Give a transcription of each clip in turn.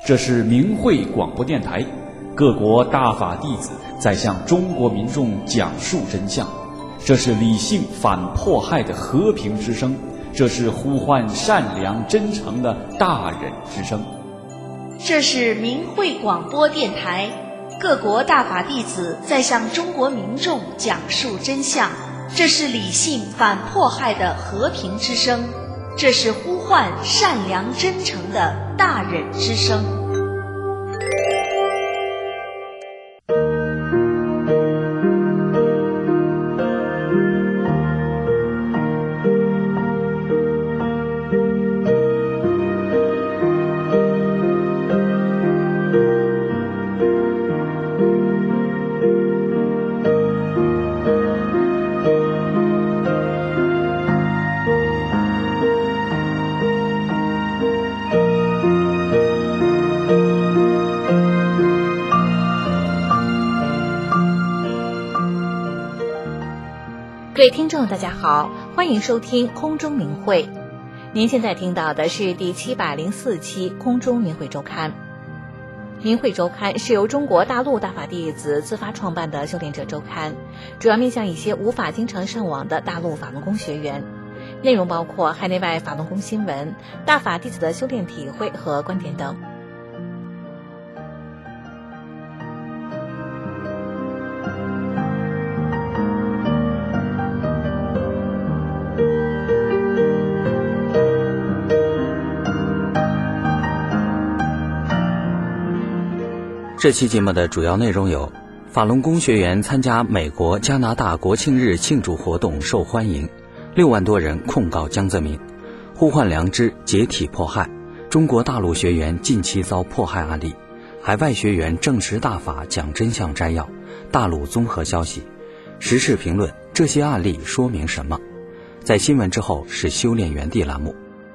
这是明慧广播电台，各国大法弟子在向中国民众讲述真相。这是理性反迫害的和平之声，这是呼唤善良真诚的大忍之声。 这是明慧广播电台，各国大法弟子在向中国民众讲述真相。这是理性反迫害的和平之声，这是呼唤善良真诚的大忍之声。 各位听众大家好，欢迎收听空中明慧。您现在听到的是第704期空中明慧周刊。明慧周刊是由中国大陆大法弟子自发创办的修炼者周刊，主要面向一些无法经常上网的大陆法轮功学员，内容包括海内外法轮功新闻、大法弟子的修炼体会和观点等。 这期节目的主要内容有：法轮功学员参加美国、加拿大国庆日庆祝活动受欢迎，6万多人控告江泽民，呼唤良知解体迫害，中国大陆学员近期遭迫害案例，海外学员证实大法讲真相摘要，大陆综合消息，时事评论，这些案例说明什么？在新闻之后是修炼园地栏目。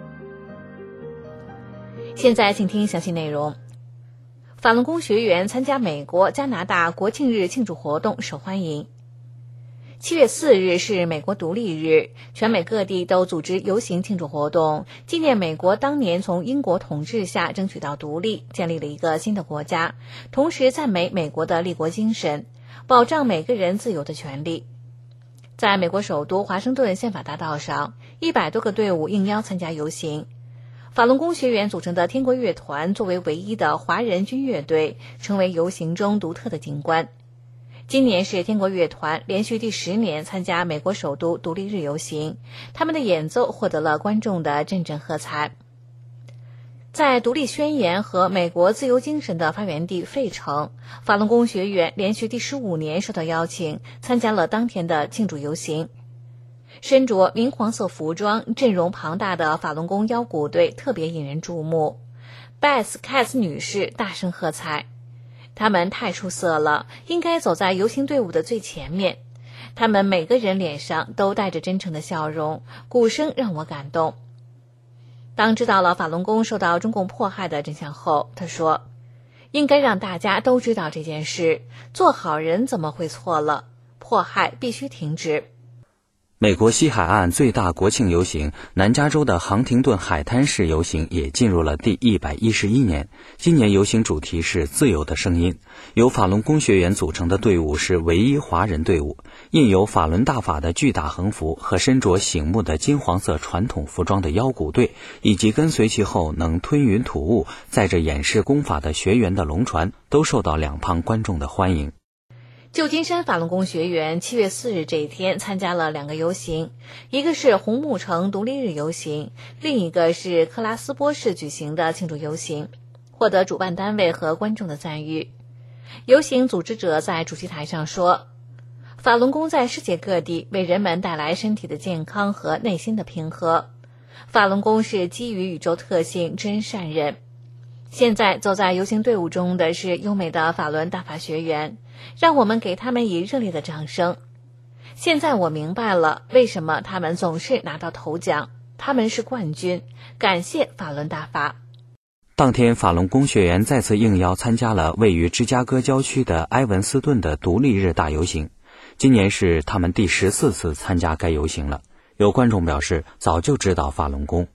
现在请听详细内容。法轮功学员参加美国、加拿大国庆日庆祝活动受欢迎。7月4日是美国独立日，全美各地都组织游行庆祝活动，纪念美国当年从英国统治下争取到独立，建立了一个新的国家，同时赞美美国的立国精神，保障每个人自由的权利。在美国首都华盛顿宪法大道上，100多个队伍应邀参加游行。法轮功学员组成的天国乐团作为唯一的华人军乐队，成为游行中独特的景观。今年是天国乐团连续第10年参加美国首都独立日游行，他们的演奏获得了观众的阵阵喝彩。在独立宣言和美国自由精神的发源地费城，法轮功学员连续第15年受到邀请，参加了当天的庆祝游行。身着明黄色服装、阵容庞大的法轮功腰鼓队特别引人注目。Beth Katz 女士大声喝彩，他们太出色了，应该走在游行队伍的最前面。他们每个人脸上都带着真诚的笑容，鼓声让我感动。当知道了法轮功受到中共迫害的真相后，他说，应该让大家都知道这件事，做好人怎么会错了？迫害必须停止。 美国西海岸最大国庆游行南加州的杭廷顿海滩式游行也进入了第111年，今年游行主题是自由的声音，由法轮功学员组成的队伍是唯一华人队伍，印有法轮大法的巨大横幅和身着醒目的金黄色传统服装的腰鼓队，以及跟随其后能吞云吐雾载着演示功法的学员的龙船，都受到两旁观众的欢迎。 旧金山法轮功学员7月4日这一天参加了2个游行，一个是红木城独立日游行，另一个是克拉斯波市举行的庆祝游行，获得主办单位和观众的赞誉。游行组织者在主席台上说，法轮功在世界各地为人们带来身体的健康和内心的平和。法轮功是基于宇宙特性真善忍。现在走在游行队伍中的是优美的法轮大法学员，让我们给他们以热烈的掌声。现在我明白了为什么他们总是拿到头奖，他们是冠军，感谢法轮大法。 当天法轮功学员再次应邀参加了位于芝加哥郊区的埃文斯顿的独立日大游行，今年是他们第14次参加该游行了。有观众表示早就知道法轮功，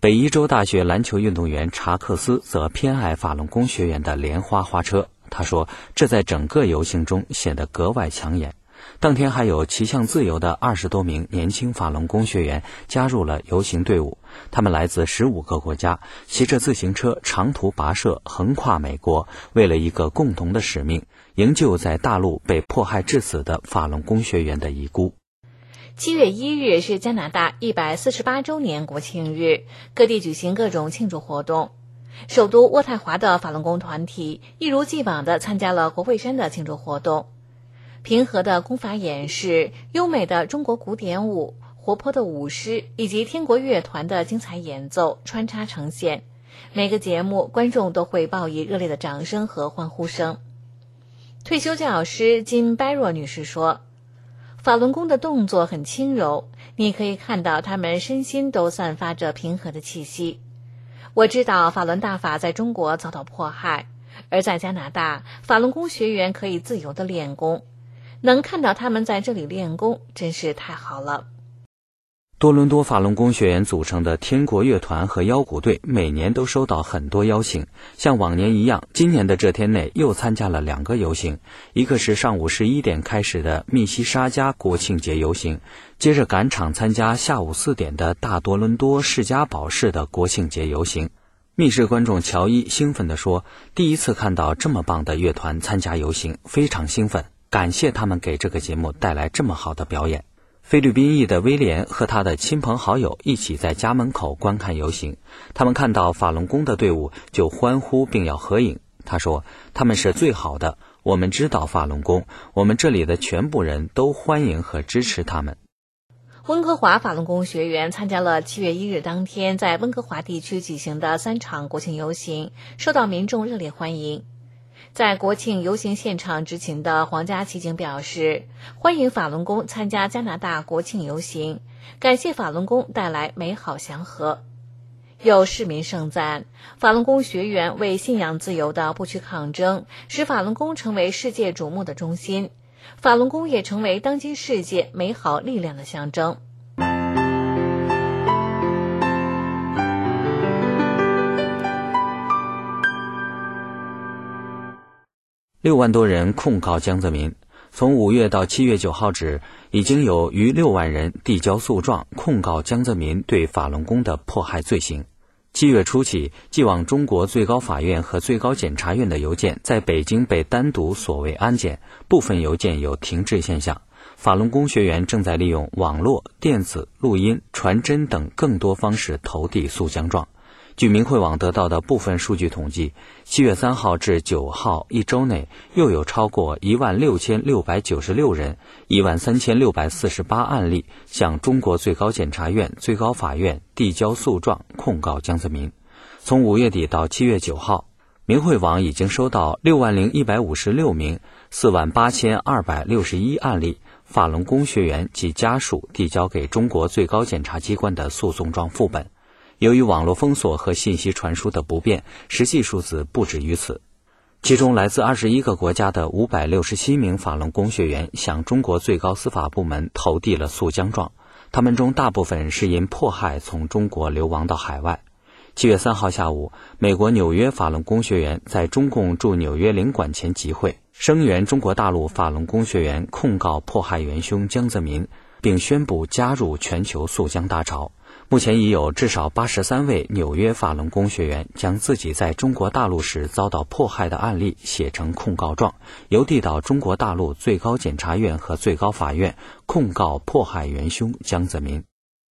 北伊州大学篮球运动员查克斯则偏爱法轮功学员的莲花花车，他说这在整个游行中显得格外抢眼。当天还有骑向自由的20多名年轻法轮功学员加入了游行队伍，他们来自15个国家，骑着自行车长途跋涉横跨美国，为了一个共同的使命，营救在大陆被迫害致死的法轮功学员的遗孤。 7月1日是加拿大148周年国庆日，各地举行各种庆祝活动。首都渥太华的法轮功团体一如既往地参加了国会山的庆祝活动。平和的功法演示、优美的中国古典舞、活泼的舞狮以及天国乐团的精彩演奏穿插呈现，每个节目观众都会报以热烈的掌声和欢呼声。退休教师金白若女士说，法轮功的动作很轻柔，你可以看到他们身心都散发着平和的气息。我知道法轮大法在中国遭到迫害，而在加拿大，法轮功学员可以自由地练功，能看到他们在这里练功真是太好了。 多伦多法轮功学员组成的天国乐团和腰鼓队每年都收到很多邀请，像往年一样，今年的这天内又参加了2个游行，一个是上午11点开始的密西沙加国庆节游行，接着赶场参加下午4点的大多伦多士嘉堡市的国庆节游行。密市观众乔伊兴奋地说，第一次看到这么棒的乐团参加游行，非常兴奋，感谢他们给这个节目带来这么好的表演。菲律宾裔的威廉和他的亲朋好友一起在家门口观看游行，他们看到法轮功的队伍就欢呼并要合影。他说，他们是最好的，我们知道法轮功，我们这里的全部人都欢迎和支持他们。 温哥华法轮功学员参加了7月1日当天在温哥华地区举行的3场国庆游行，受到民众热烈欢迎。在国庆游行现场执勤的皇家骑警表示，欢迎法轮功参加加拿大国庆游行，感谢法轮功带来美好祥和。有市民盛赞，法轮功学员为信仰自由的不屈抗争，使法轮功成为世界瞩目的中心，法轮功也成为当今世界美好力量的象征。 6万多人控告江泽民。从5月到7月9号止，已经有逾6万人递交诉状控告江泽民对法轮功的迫害罪行。7月初起，寄往中国最高法院和最高检察院的邮件在北京被单独锁为安检，部分邮件有停滞现象。法轮功学员正在利用网络、电子、录音、传真等更多方式投递诉江状。据明慧网得到的部分数据统计，7月3号至9号一周内，又有超过16696人、13648案例向中国最高检察院、最高法院递交诉状控告江泽民。从5月底到7月9号，明慧网已经收到60156名、48261案例法轮功学员及家属递交给中国最高检察机关的诉讼状副本。由于网络封锁和信息传输的不便，实际数字不止于此。其中来自21个国家的567名法轮功学员向中国最高司法部门投递了诉江状，他们中大部分是因迫害从中国流亡到海外。7月3号下午，美国纽约法轮功学员在中共驻纽约领馆前集会，声援中国大陆法轮功学员控告迫害元凶江泽民，并宣布加入全球诉江大潮。目前已有至少83位纽约法轮功学员将自己在中国大陆时遭到迫害的案例写成控告状，邮递到中国大陆最高检察院和最高法院，控告迫害元凶江泽民。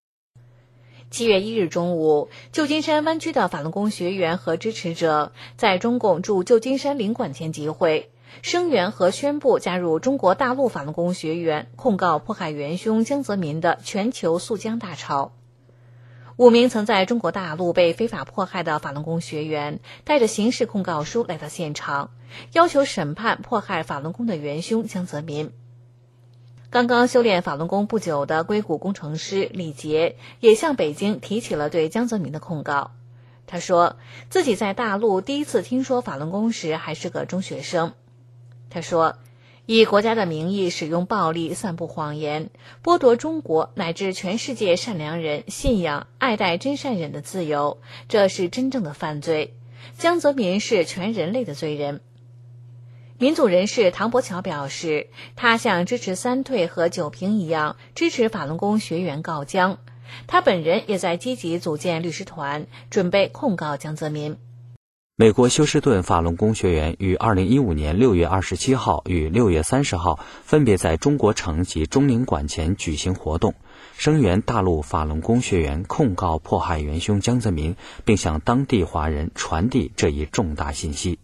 7月1日中午，旧金山湾区的法轮功学员和支持者在中共驻旧金山领馆前集会，声援和宣布加入中国大陆法轮功学员控告迫害元凶江泽民的全球诉江大潮。5名曾在中国大陆被非法迫害的法轮功学员带着刑事控告书来到现场，要求审判迫害法轮功的元凶江泽民。刚刚修炼法轮功不久的硅谷工程师李杰也向北京提起了对江泽民的控告。他说，自己在大陆第一次听说法轮功时还是个中学生。他说， 以国家的名义使用暴力散布谎言，剥夺中国乃至全世界善良人信仰爱戴真善忍的自由，这是真正的犯罪。江泽民是全人类的罪人。民主人士唐伯乔表示，他像支持三退和九平一样支持法轮功学员告江，他本人也在积极组建律师团，准备控告江泽民。 美国休斯顿法轮功学员于2015年6月27号与6月30号分别在中国城及中领馆前举行活动，声援大陆法轮功学员控告迫害元凶江泽民，并向当地华人传递这一重大信息。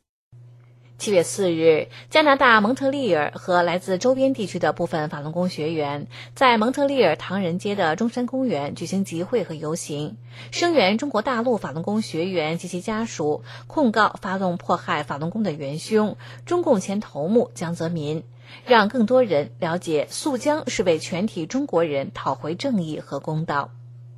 7月4日，加拿大蒙特利尔和来自周边地区的部分法轮功学员在蒙特利尔唐人街的中山公园举行集会和游行，声援中国大陆法轮功学员及其家属控告发动迫害法轮功的元凶中共前头目江泽民，让更多人了解肃江是为全体中国人讨回正义和公道。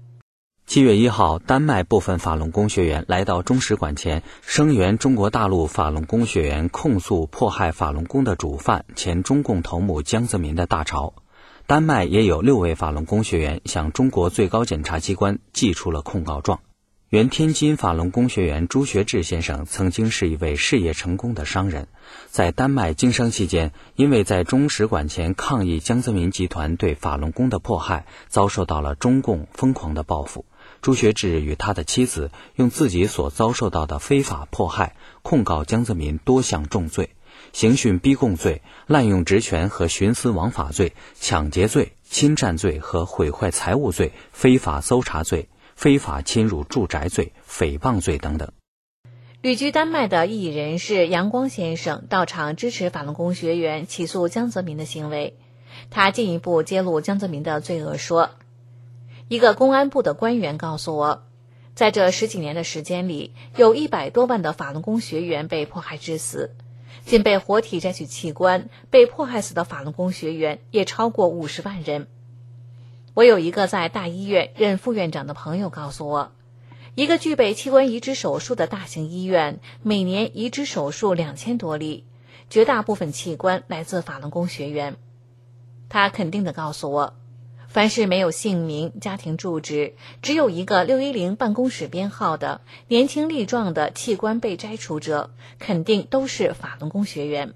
7月1号，丹麦部分法轮功学员来到中使馆前，声援中国大陆法轮功学员控诉迫害法轮功的主犯前中共头目江泽民的大潮。丹麦也有6位法轮功学员向中国最高检察机关寄出了控告状。原天津法轮功学员朱学志先生曾经是一位事业成功的商人，在丹麦经商期间，因为在中使馆前抗议江泽民集团对法轮功的迫害，遭受到了中共疯狂的报复。朱学志与他的妻子用自己所遭受到的非法迫害控告江泽民多项重罪，刑讯逼供罪、滥用职权和徇私枉法罪、抢劫罪、侵占罪和毁坏财物罪、非法搜查罪、非法侵入住宅罪、诽谤罪等等。 旅居丹麦的异议人士杨光先生到场支持法轮功学员起诉江泽民的行为。他进一步揭露江泽民的罪恶说，一个公安部的官员告诉我，在这10几年的时间里，有100多万的法轮功学员被迫害致死，仅被活体摘取器官被迫害死的法轮功学员也超过50万人。我有一个在大医院任副院长的朋友告诉我，一个具备器官移植手术的大型医院每年移植手术2000多例，绝大部分器官来自法轮功学员。他肯定地告诉我，凡是没有姓名、家庭住址，只有一个610办公室编号的年轻力壮的器官被摘除者，肯定都是法轮功学员。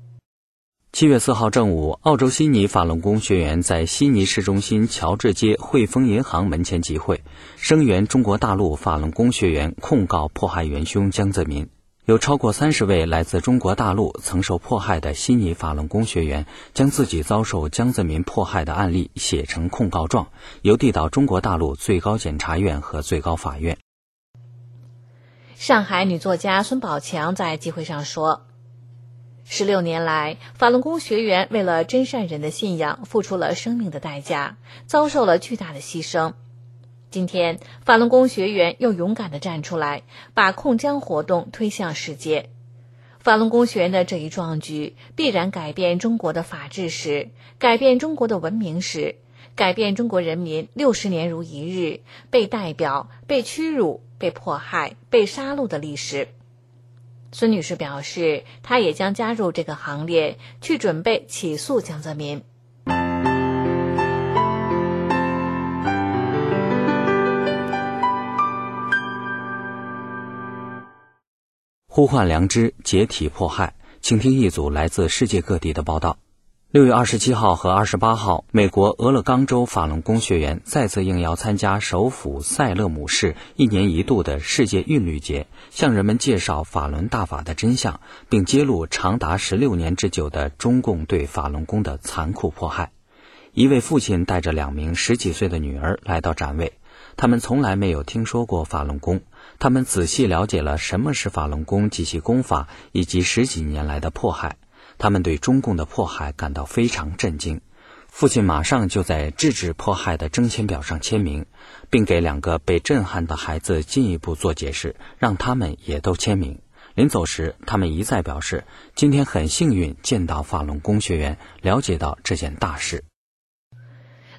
7月4号正午，澳洲悉尼法轮功学员在悉尼市中心乔治街汇丰银行门前集会，声援中国大陆法轮功学员控告迫害元凶江泽民。有超过30位来自中国大陆曾受迫害的悉尼法轮功学员将自己遭受江泽民迫害的案例写成控告状，邮递到中国大陆最高检察院和最高法院。 上海女作家孙宝强在集会上说，16年来，法轮功学员为了真善忍的信仰付出了生命的代价，遭受了巨大的牺牲。今天，法轮功学员又勇敢地站出来，把控江活动推向世界。法轮功学员的这一壮举，必然改变中国的法治史，改变中国的文明史，改变中国人民60年如一日被代表、被屈辱、被迫害、被杀戮的历史。孙女士表示，她也将加入这个行列，去准备起诉江泽民。 呼唤良知，解体迫害。请听一组来自世界各地的报道。6月27号和28号，美国俄勒冈州法轮功学员再次应邀参加首府塞勒姆市1年1度的世界韵律节，向人们介绍法轮大法的真相，并揭露长达16年之久的中共对法轮功的残酷迫害。一位父亲带着2名10几岁的女儿来到展位，他们从来没有听说过法轮功，他们仔细了解了什么是法轮功及其功法以及10几年来的迫害。他们对中共的迫害感到非常震惊，父亲马上就在制止迫害的征签表上签名，并给2个被震撼的孩子进一步做解释，让他们也都签名。临走时，他们一再表示，今天很幸运见到法轮功学员，了解到这件大事。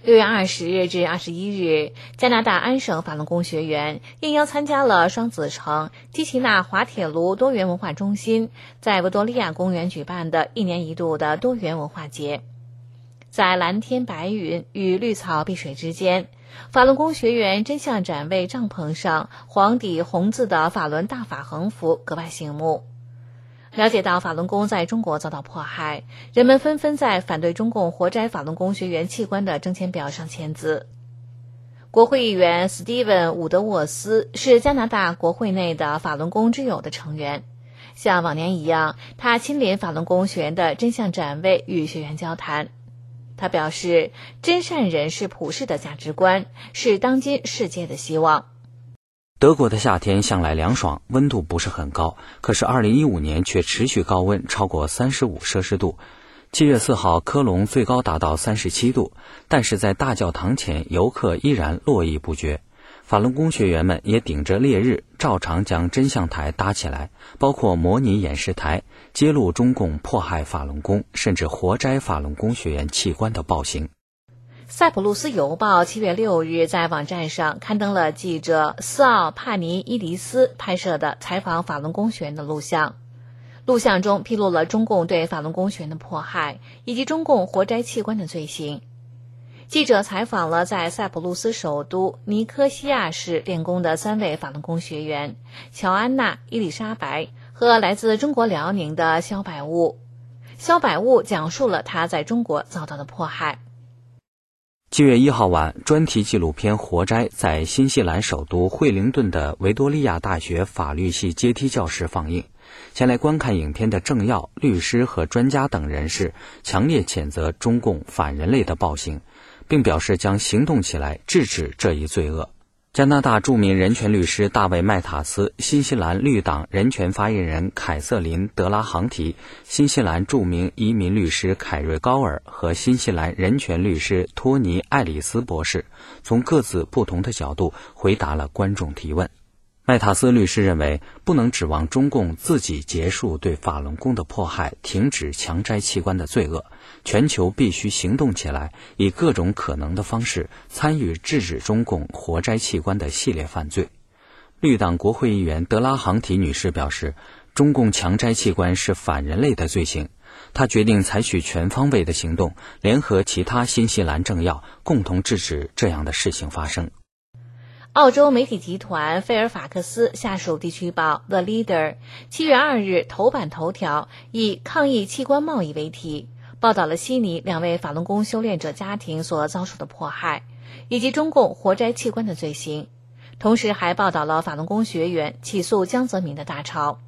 6月20日至21日，加拿大安省法轮功学员应邀参加了双子城基奇纳滑铁卢多元文化中心在维多利亚公园举办的1年1度的多元文化节。在蓝天白云与绿草碧水之间，法轮功学员真相展位帐篷上黄底红字的法轮大法横幅格外醒目。了解到法轮功在中国遭到迫害，人们纷纷在反对中共活摘法轮功学员器官的征签表上签字。国会议员斯蒂文·伍德沃斯是加拿大国会内的法轮功之友的成员。像往年一样，他亲临法轮功学员的真相展位与学员交谈。他表示，真善忍是普世的价值观，是当今世界的希望。 德国的夏天向来凉爽，温度不是很高，可是2015年却持续高温，超过35摄氏度。7月4号，科隆最高达到37度，但是在大教堂前，游客依然络绎不绝。法轮功学员们也顶着烈日，照常将真相台搭起来，包括模拟演示台，揭露中共迫害法轮功，甚至活摘法轮功学员器官的暴行。 塞浦路斯邮报7月6日在网站上刊登了记者斯奥帕尼伊迪斯拍摄的采访法轮功学员的录像。录像中披露了中共对法轮功学员的迫害，以及中共活摘器官的罪行。记者采访了在塞浦路斯首都尼科西亚市练功的3位法轮功学员乔安娜、伊丽莎白和来自中国辽宁的肖百物。肖百物讲述了他在中国遭到的迫害。 7月1号晚，专题纪录片《活摘》在新西兰首都惠灵顿的维多利亚大学法律系阶梯教室放映。前来观看影片的政要、律师和专家等人士强烈谴责中共反人类的暴行，并表示将行动起来制止这一罪恶。加拿大著名人权律师大卫·麦塔斯、新西兰绿党人权发言人凯瑟琳·德拉杭提、新西兰著名移民律师凯瑞·高尔和新西兰人权律师托尼·艾里斯博士从各自不同的角度回答了观众提问。麦塔斯律师认为，不能指望中共自己结束对法轮功的迫害，停止强摘器官的罪恶，全球必须行动起来，以各种可能的方式参与制止中共活摘器官的系列犯罪。绿党国会议员德拉杭提女士表示，中共强摘器官是反人类的罪行，她决定采取全方位的行动，联合其他新西兰政要，共同制止这样的事情发生。 澳洲媒体集团菲尔法克斯下属地区报 The Leader 7月2日头版头条以抗议器官贸易为题，报道了悉尼2位法轮功修炼者家庭所遭受的迫害，以及中共活摘器官的罪行，同时还报道了法轮功学员起诉江泽民的大潮。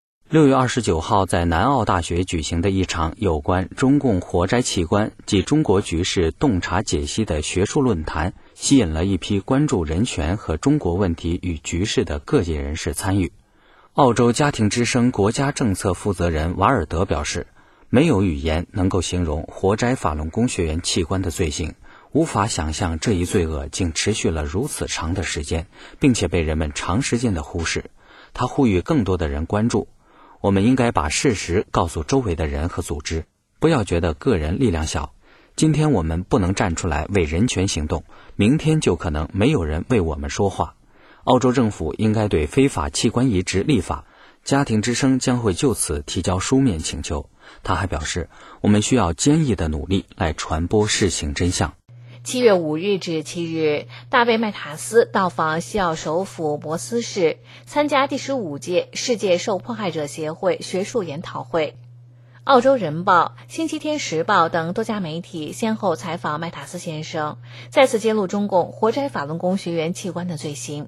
6月29号在南澳大学举行的一场有关中共活摘器官及中国局势洞察解析的学术论坛，吸引了一批关注人权和中国问题与局势的各界人士参与。澳洲家庭之声国家政策负责人瓦尔德表示，没有语言能够形容活摘法轮功学员器官的罪行，无法想象这一罪恶竟持续了如此长的时间，并且被人们长时间的忽视。他呼吁更多的人关注，我们应该把事实告诉周围的人和组织，不要觉得个人力量小。今天我们不能站出来为人权行动，明天就可能没有人为我们说话。澳洲政府应该对非法器官移植立法，家庭之声将会就此提交书面请求。他还表示，我们需要坚毅的努力来传播事情真相。 7月5日至7日，大卫·麦塔斯到访西澳首府博斯市，参加第15届世界受迫害者协会学术研讨会。澳洲人报、星期天时报等多家媒体先后采访麦塔斯先生，再次揭露中共活摘法轮功学员器官的罪行。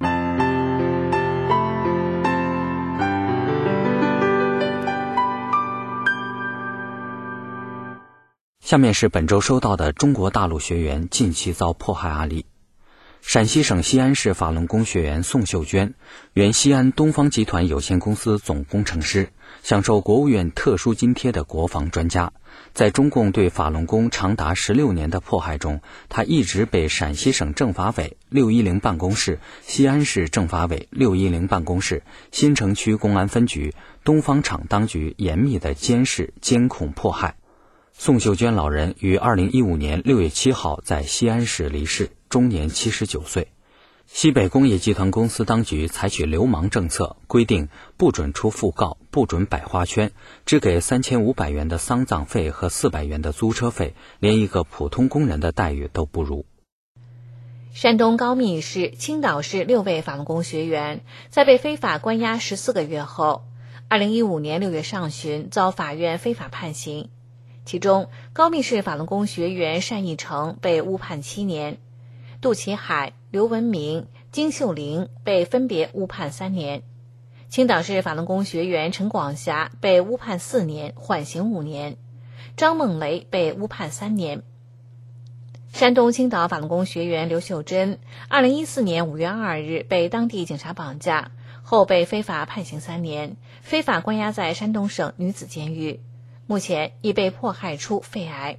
下面是本周收到的中国大陆学员近期遭迫害案例。陕西省西安市法轮功学员宋秀娟，原西安东方集团有限公司总工程师，享受国务院特殊津贴的国防专家。在中共对法轮功长达16年的迫害中，他一直被陕西省政法委610办公室、西安市政法委610办公室、新城区公安分局、东方厂当局严密的监视、监控、迫害。 宋秀娟老人于2015年6月7号在西安市离世，终年79岁。西北工业集团公司当局采取流氓政策，规定不准出讣告，不准摆花圈，只给3500元的丧葬费和400元的租车费，连一个普通工人的待遇都不如。 山东高密市、青岛市6位法轮功学员在被非法关押14个月后，2015年6月上旬遭法院非法判刑。其中，高密市法轮功学员单义成被误判7年，杜启海、刘文明、金秀玲被分别误判3年。青岛市法轮功学员陈广霞被误判4年，缓刑5年。张梦雷被误判3年。山东青岛法轮功学员刘秀珍2014年5月2日被当地警察绑架，后被非法判刑3年，非法关押在山东省女子监狱，目前已被迫害出肺癌。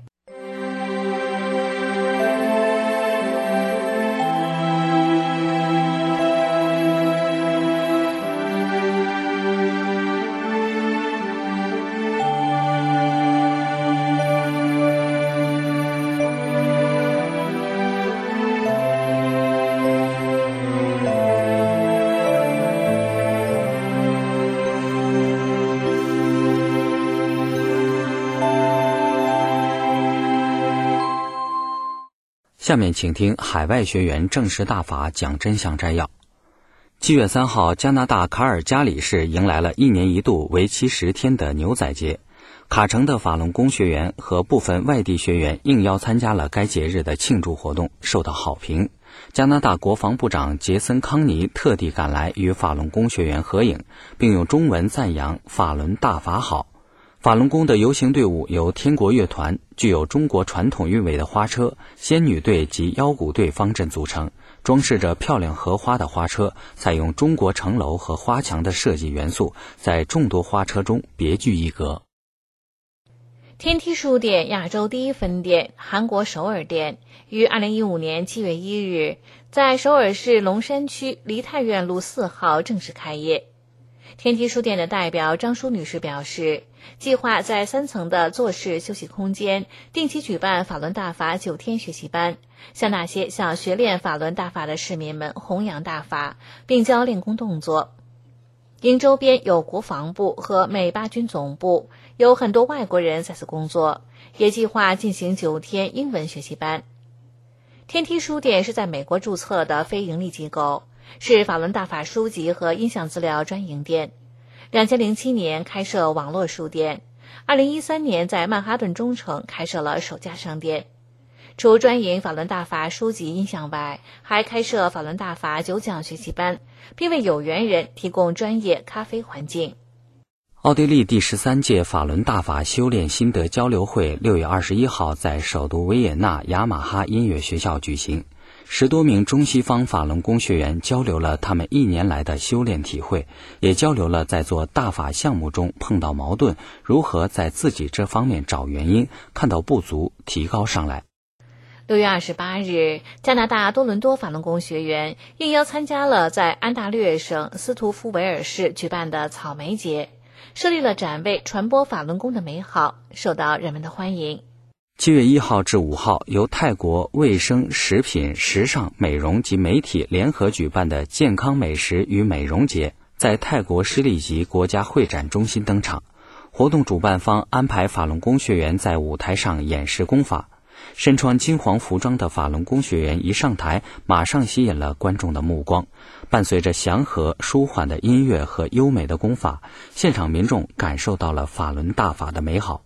下面请听海外学员正式大法讲真相摘要。7月3号，加拿大卡尔加里市迎来了1年1度为期10天的牛仔节。卡城的法轮功学员和部分外地学员应邀参加了该节日的庆祝活动，受到好评。加拿大国防部长杰森·康尼特地赶来与法轮功学员合影，并用中文赞扬法轮大法好。法轮功的游行队伍由天国乐团、具有中国传统韵味的花车、仙女队及腰鼓队方阵组成，装饰着漂亮荷花的花车采用中国城楼和花墙的设计元素，在众多花车中别具一格。 天梯书店亚洲第一分店韩国首尔店于2015年7月1日在首尔市龙山区梨泰院路4号正式开业。天梯书店的代表张淑女士表示，计划在3层的坐式休息空间定期举办法轮大法9天学习班，向那些想学练法轮大法的市民们弘扬大法，并教练功动作。因周边有国防部和美巴军总部，有很多外国人在此工作，也计划进行9天英文学习班。天梯书店是在美国注册的非营利机构，是法轮大法书籍和音像资料专营店。2007年开设网络书店，2013年在曼哈顿中城开设了首家商店。除专营法轮大法书籍音像外，还开设法轮大法9讲学习班，并为有缘人提供专业咖啡环境。 奥地利第13届法轮大法修炼心得交流会6月21号在首都维也纳雅马哈音乐学校举行，10多名中西方法轮功学员交流了他们1年来的修炼体会，也交流了在做大法项目中碰到矛盾，如何在自己这方面找原因，看到不足，提高上来。 6月28日，加拿大多伦多法轮功学员应邀参加了在安大略省斯图夫维尔市举办的草莓节，设立了展位传播法轮功的美好，受到人们的欢迎。 7月1号至5号，由泰国卫生、食品、时尚、美容及媒体联合举办的健康美食与美容节，在泰国施利吉国家会展中心登场。活动主办方安排法轮功学员在舞台上演示功法。身穿金黄服装的法轮功学员一上台，马上吸引了观众的目光。伴随着祥和舒缓的音乐和优美的功法，现场民众感受到了法轮大法的美好。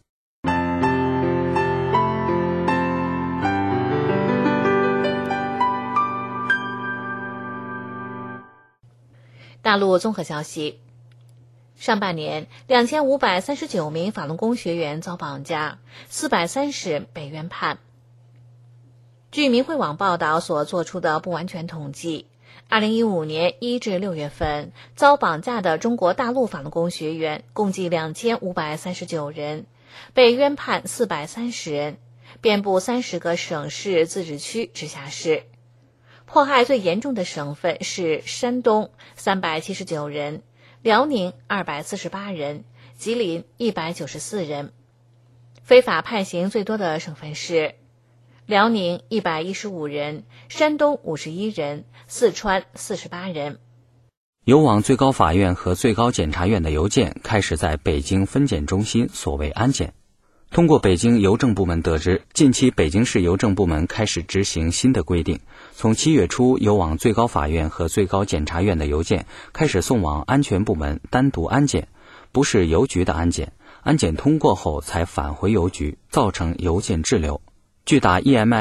大陆综合消息，上半年2539名法轮功学员遭绑架，430人被冤判。据明慧网报道所做出的不完全统计，2015年1至6月份遭绑架的中国大陆法轮功学员共计2539人，被冤判430人，遍布30个省市自治区、直辖市。迫害最严重的省份是山东379人，辽宁248人，吉林194人。 非法判刑最多的省份是辽宁115人，山东51人，四川48人。 邮往最高法院和最高检察院的邮件开始在北京分检中心所谓安检。通过北京邮政部门得知，近期北京市邮政部门开始执行新的规定，从7月初邮往最高法院和最高检察院的邮件开始送往安全部门单独安检，不是邮局的安检，安检通过后才返回邮局，造成邮件滞留。据打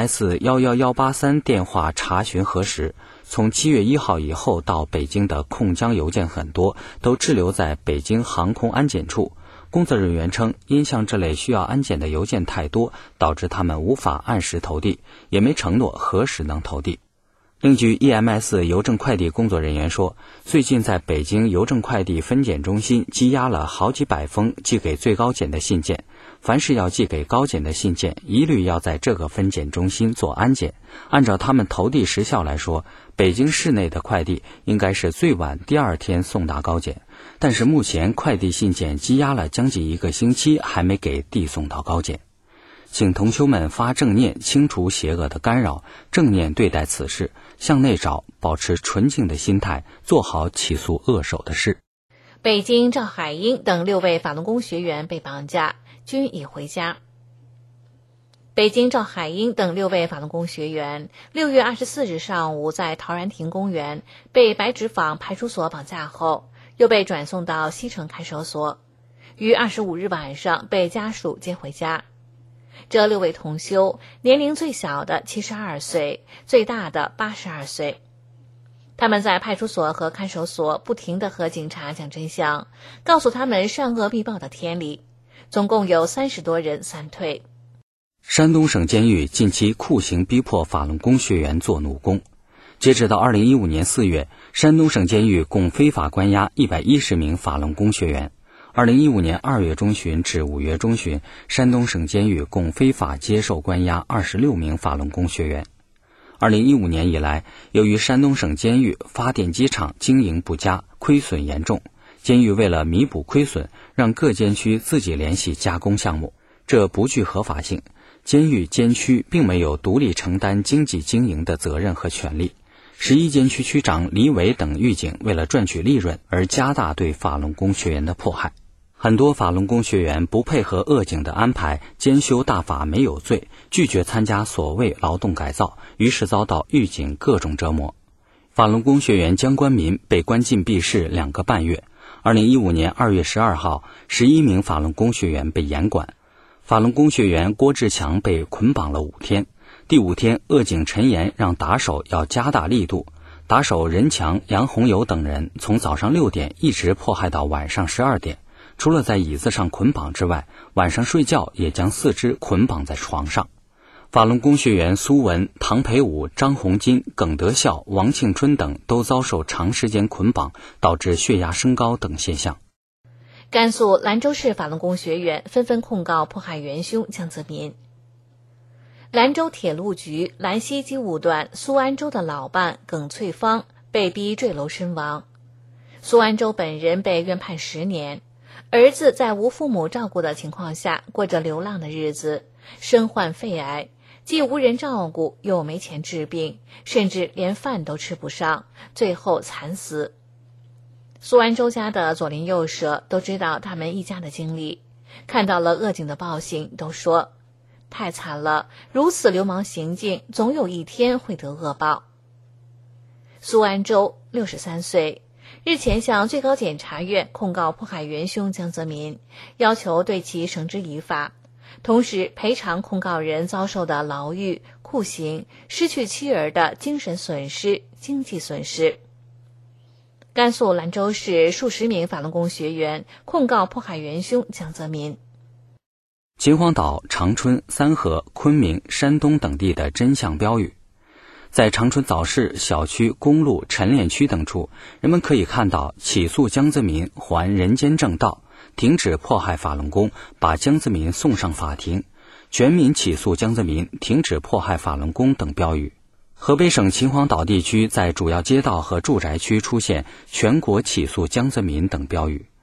EMS11183 电话查询核实，从7月1号以后到北京的控江邮件很多都滞留在北京航空安检处。工作人员称，因像这类需要安检的邮件太多，导致他们无法按时投递，也没承诺何时能投递。另据 EMS 邮政快递工作人员说，最近在北京邮政快递分检中心积压了好几百封寄给最高检的信件，凡是要寄给高检的信件，一律要在这个分检中心做安检。按照他们投递时效来说，北京市内的快递应该是最晚第2天送达高检，但是目前快递信件积压了将近1个星期，还没给递送到高检。请同修们发正念，清除邪恶的干扰，正念对待此事，向内找，保持纯净的心态，做好起诉恶手的事。 北京赵海英等6位法轮功学员被绑架，均已回家。北京赵海英等6位法轮功学员6月24日上午在陶然亭公园被白纸坊派出所绑架后，又被转送到西城看守所，于25日晚上被家属接回家。这6位同修，年龄最小的72岁，最大的82岁。他们在派出所和看守所不停地和警察讲真相，告诉他们善恶必报的天理。总共有30多人散退。 山东省监狱近期酷刑逼迫法轮功学员做奴工。截止到2015年4月，山东省监狱共非法关押110名法轮功学员。2015年2月中旬至5月中旬，山东省监狱共非法接受关押26名法轮功学员。2015年以来，由于山东省监狱发电机厂经营不佳，亏损严重，监狱为了弥补亏损，让各监区自己联系加工项目，这不具合法性。监狱监区并没有独立承担经济经营的责任和权利。11监区区长李伟等狱警为了赚取利润而加大对法轮功学员的迫害。很多法轮功学员不配合恶警的安排，兼修大法没有罪，拒绝参加所谓劳动改造，于是遭到狱警各种折磨。法轮功学员江关民被关禁闭室2个半月。2015年2月12号，11名法轮功学员被严管。法轮功学员郭志强被捆绑了5天。第5天，恶警陈岩让打手要加大力度，打手任强、杨红友等人从早上6点一直迫害到晚上12点。除了在椅子上捆绑之外，晚上睡觉也将4肢捆绑在床上。法轮功学员苏文、唐培武、张红金、耿德孝、王庆春等都遭受长时间捆绑，导致血压升高等现象。 甘肃兰州市法轮功学员纷纷控告迫害元凶江泽民。兰州铁路局兰西机务段苏安州的老伴耿翠芳被逼坠楼身亡。苏安州本人被冤判10年，儿子在无父母照顾的情况下过着流浪的日子，身患肺癌，既无人照顾，又没钱治病，甚至连饭都吃不上，最后惨死。苏安州家的左邻右舍都知道他们一家的经历，看到了恶警的暴行，都说太惨了，如此流氓行径，总有一天会得恶报。苏安州63岁，日前向最高检察院控告迫害元凶江泽民，要求对其绳之以法，同时赔偿控告人遭受的牢狱、酷刑、失去妻儿的精神损失、经济损失。甘肃兰州市数十名法轮功学员控告迫害元凶江泽民。 秦皇岛、长春、三河、昆明、山东等地的真相标语。在长春早市、小区、公路、晨练区等处，人们可以看到起诉江泽民，还人间正道，停止迫害法轮功，把江泽民送上法庭，全民起诉江泽民，停止迫害法轮功等标语。河北省秦皇岛地区在主要街道和住宅区出现全国起诉江泽民等标语。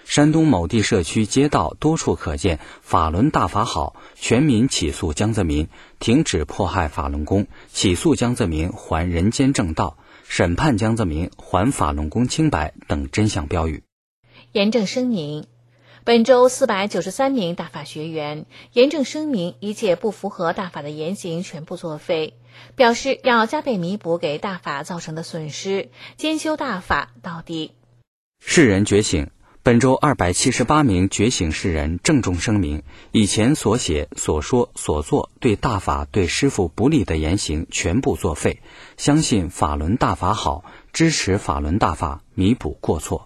山东某地社区街道多处可见法轮大法好，全民起诉江泽民，停止迫害法轮功，起诉江泽民还人间正道，审判江泽民还法轮功清白等真相标语。 严正声明，本周493名大法学员严正声明一切不符合大法的言行全部作废，表示要加倍弥补给大法造成的损失，坚修大法到底。 世人觉醒，本周278名觉醒世人郑重声明，以前所写、所说、所做对大法、对师父不利的言行全部作废，相信法轮大法好，支持法轮大法，弥补过错。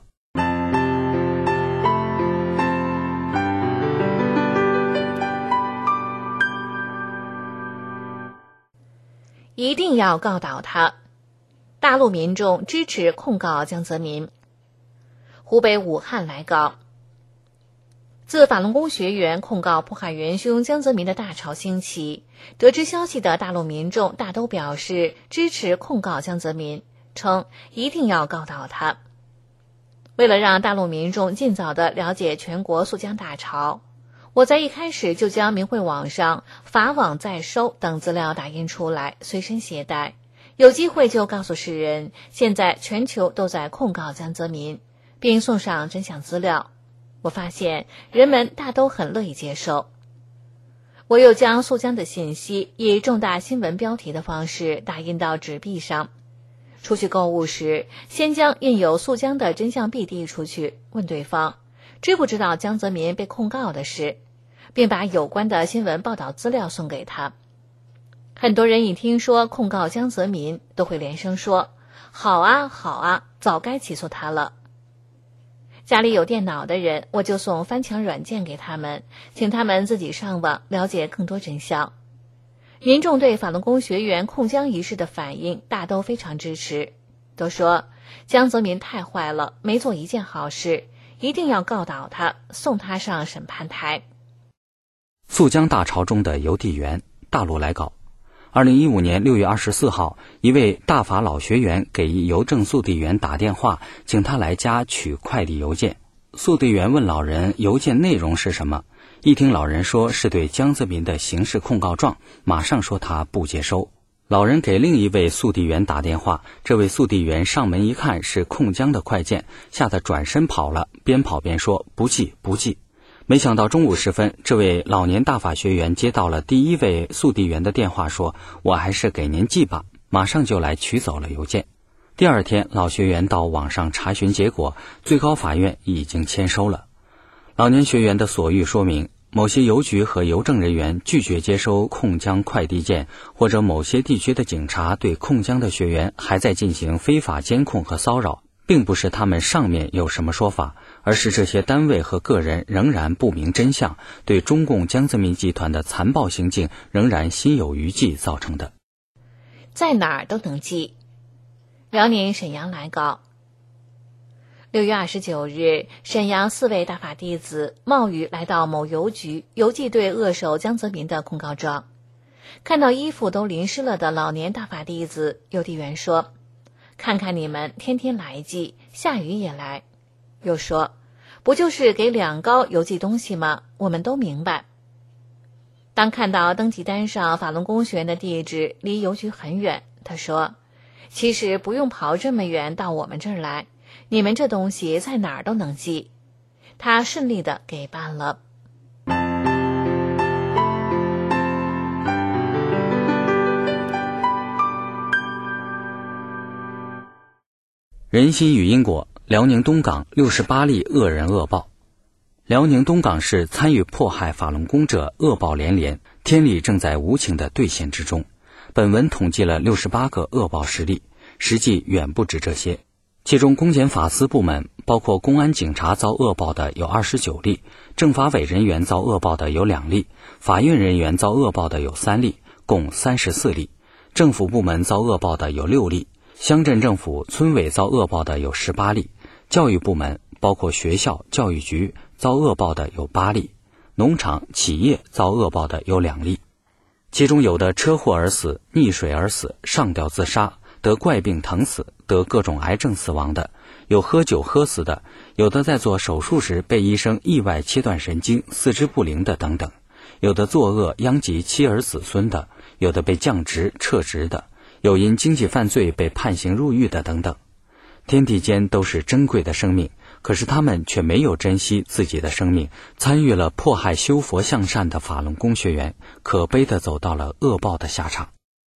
一定要告倒他！大陆民众支持控告江泽民。湖北武汉来稿，自法轮功学员控告迫害元凶江泽民的大潮兴起，得知消息的大陆民众大都表示支持控告江泽民，称一定要告倒他。为了让大陆民众尽早地了解全国诉江大潮，我在一开始就将明慧网上法网在收等资料打印出来，随身携带，有机会就告诉世人，现在全球都在控告江泽民，并送上真相资料。我发现人们大都很乐意接受。我又将诉江的信息以重大新闻标题的方式打印到纸币上，出去购物时先将印有诉江的真相币递出去，问对方知不知道江泽民被控告的事，并把有关的新闻报道资料送给他。很多人一听说控告江泽民，都会连声说好啊好啊，早该起诉他了。家里有电脑的人，我就送翻墙软件给他们，请他们自己上网了解更多真相。民众对法轮功学员控江一事的反应大都非常支持，都说江泽民太坏了，没做一件好事，一定要告倒他，送他上审判台。 诉江大潮中的邮递员，大陆来稿。2015年6月24号，一位大法老学员给一邮政速递员打电话，请他来家取快递邮件。速递员问老人邮件内容是什么，一听老人说是对江泽民的刑事控告状，马上说他不接收。老人给另一位速递员打电话，这位速递员上门一看是控江的快件，吓得转身跑了，边跑边说不寄不寄。没想到中午时分，这位老年大法学员接到了第一位速递员的电话，说我还是给您寄吧，马上就来取走了邮件。第二天，老学员到网上查询结果，最高法院已经签收了。老年学员的所欲说明，某些邮局和邮政人员拒绝接收控江快递件，或者某些地区的警察对控江的学员还在进行非法监控和骚扰，并不是他们上面有什么说法，而是这些单位和个人仍然不明真相，对中共江泽民集团的残暴行径仍然心有余悸造成的。 在哪儿都能寄。辽宁沈阳来稿。6月29日，沈阳4位大法弟子冒雨来到某邮局，邮寄对扼守江泽民的控告状。看到衣服都淋湿了的老年大法弟子，邮递员说看看你们天天来寄，下雨也来。又说不就是给两高邮寄东西吗？我们都明白。当看到登记单上法轮功学员的地址离邮局很远，他说其实不用跑这么远到我们这儿来，你们这东西在哪儿都能寄。他顺利的给办了。 人心与因果，辽宁东港68例恶人恶报。辽宁东港市参与迫害法轮功者恶报连连，天理正在无情的兑现之中。本文统计了68个恶报实例，实际远不止这些。其中公检法司部门包括公安警察遭恶报的有29例，政法委人员遭恶报的有2例，法院人员遭恶报的有3例，共34例。政府部门遭恶报的有6例，乡镇政府村委遭恶报的有18例，教育部门包括学校、教育局遭恶报的有8例，农场、企业遭恶报的有2例。其中有的车祸而死、溺水而死、上吊自杀、得怪病疼死、得各种癌症死亡的， 有喝酒喝死的，有的在做手术时被医生意外切断神经，四肢不灵的等等，有的作恶殃及妻儿子孙的，有的被降职撤职的，有因经济犯罪被判刑入狱的等等。天地间都是珍贵的生命，可是他们却没有珍惜自己的生命，参与了迫害修佛向善的法轮功学员，可悲地走到了恶报的下场。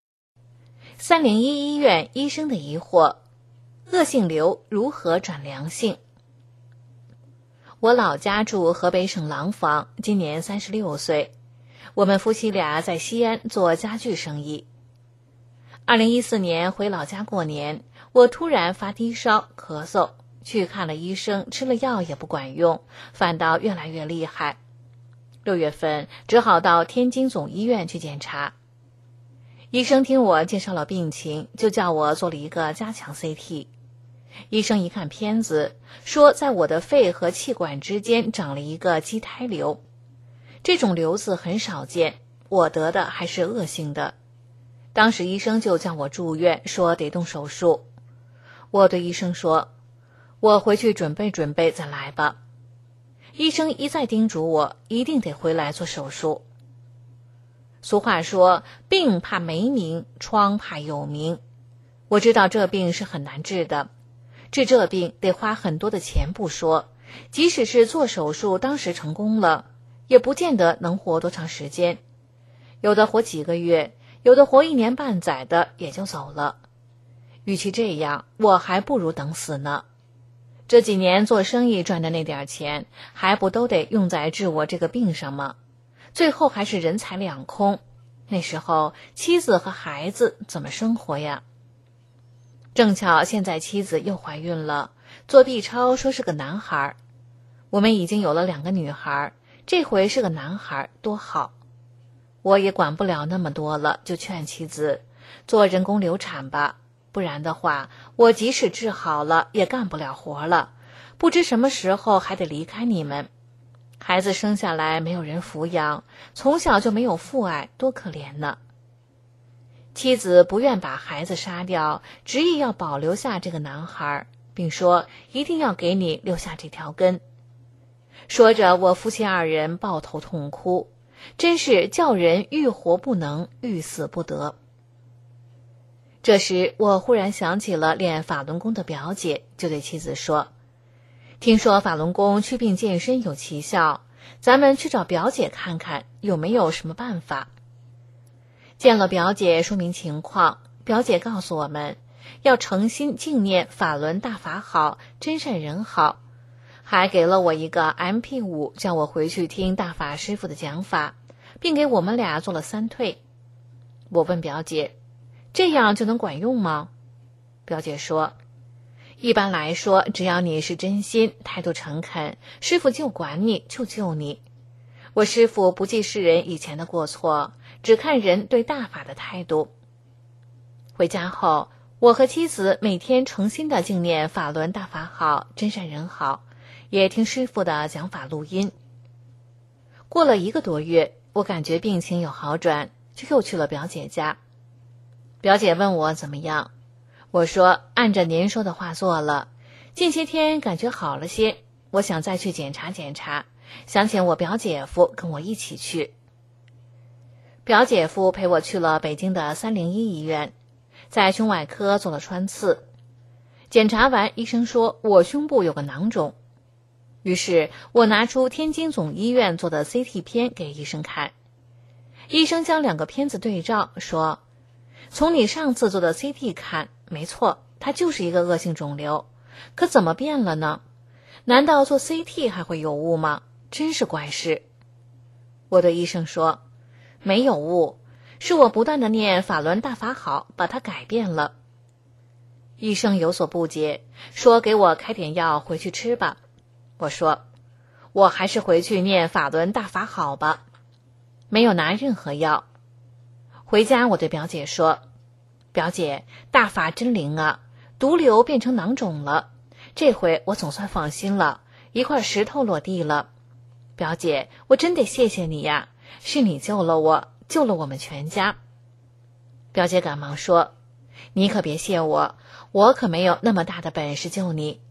301医院医生的疑惑：恶性瘤如何转良性？我老家住河北省廊坊，今年36岁。我们夫妻俩在西安做家具生意。2014年回老家过年，我突然发低烧、咳嗽，去看了医生，吃了药也不管用，反倒越来越厉害。6月份只好到天津总医院去检查。医生听我介绍了病情，就叫我做了一个加强 CT。医生一看片子，说在我的肺和气管之间长了一个畸胎瘤。这种瘤子很少见，我得的还是恶性的。当时医生就叫我住院，说得动手术。我对医生说，我回去准备准备再来吧。医生一再叮嘱我一定得回来做手术。俗话说，病怕没名，疮怕有名。我知道这病是很难治的，治这病得花很多的钱不说，即使是做手术当时成功了，也不见得能活多长时间。有的活几个月，有的活1年半载的也就走了。与其这样，我还不如等死呢。这几年做生意赚的那点钱，还不都得用在治我这个病上吗？最后还是人财两空，那时候妻子和孩子怎么生活呀？正巧现在妻子又怀孕了，做 B 超说是个男孩。我们已经有了2个女孩，这回是个男孩，多好。我也管不了那么多了，就劝妻子做人工流产吧，不然的话，我即使治好了也干不了活了，不知什么时候还得离开你们。孩子生下来没有人抚养，从小就没有父爱，多可怜呢。妻子不愿把孩子杀掉，执意要保留下这个男孩，并说一定要给你留下这条根。说着，我夫妻2人抱头痛哭，真是叫人欲活不能，欲死不得。这时我忽然想起了练法轮功的表姐，就对妻子说，听说法轮功祛病健身有奇效，咱们去找表姐看看有没有什么办法。见了表姐说明情况，表姐告诉我们要诚心敬念法轮大法好，真善人好，还给了我一个 MP5， 叫我回去听大法师父的讲法，并给我们俩做了3退。我问表姐，这样就能管用吗？表姐说，一般来说，只要你是真心，态度诚恳，师父就管你，就救你。我师父不记世人以前的过错，只看人对大法的态度。回家后，我和妻子每天诚心的敬念法轮大法好，真善人好，也听师父的讲法录音。过了1个多月，我感觉病情有好转，就又去了表姐家。表姐问我怎么样，我说按着您说的话做了，近些天感觉好了些，我想再去检查检查，想请我表姐夫跟我一起去。表姐夫陪我去了北京的301医院，在胸外科做了穿刺。检查完，医生说我胸部有个囊肿。于是我拿出天津总医院做的 CT 片给医生看。医生将2个片子对照，说，从你上次做的 CT 看，没错，它就是一个恶性肿瘤，可怎么变了呢？难道做 CT 还会有误吗？真是怪事。我对医生说，没有误，是我不断的念法轮大法好，把它改变了。医生有所不解，说给我开点药回去吃吧。我说，我还是回去念法轮大法好吧。没有拿任何药。回家我对表姐说，表姐，大法真灵啊，毒瘤变成囊肿了，这回我总算放心了，一块石头落地了。表姐，我真得谢谢你呀，是你救了我，救了我们全家。表姐赶忙说，你可别谢我，我可没有那么大的本事救你，